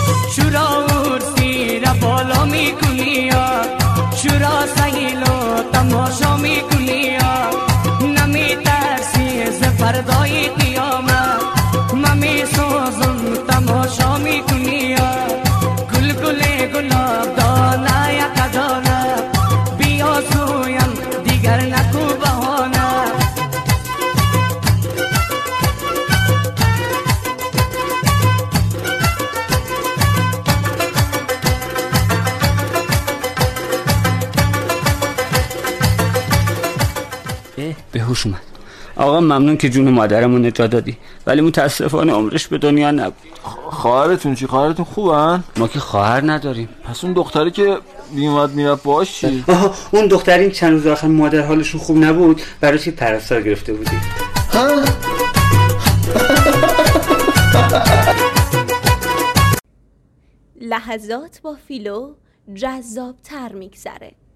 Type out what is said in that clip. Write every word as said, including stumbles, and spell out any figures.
چورا ارسی را بالا میکنی چورا سهیلو تماشا میکنی نمیترسی ز فردای قیامت ممی سوزم تماشا میکنی گل گل گلاب دانه یک دانه بیا سویم دیگر نکو بهانه به هوش اومد. آقا ممنون که جون مادرمو نجات دادی، ولی متاسفانه عمرش به دنیا نبود. خواهرتون چی؟ خواهرتون خوبن؟ ما که خواهر نداریم. پس اون دختری که میومد میرفت باهاش چی؟ آها اون دختر این چند روز آخر مادر حالشون خوب نبود، براش یه پرستار گرفته بودی. لحظات با فیلو جذاب تر میگذره.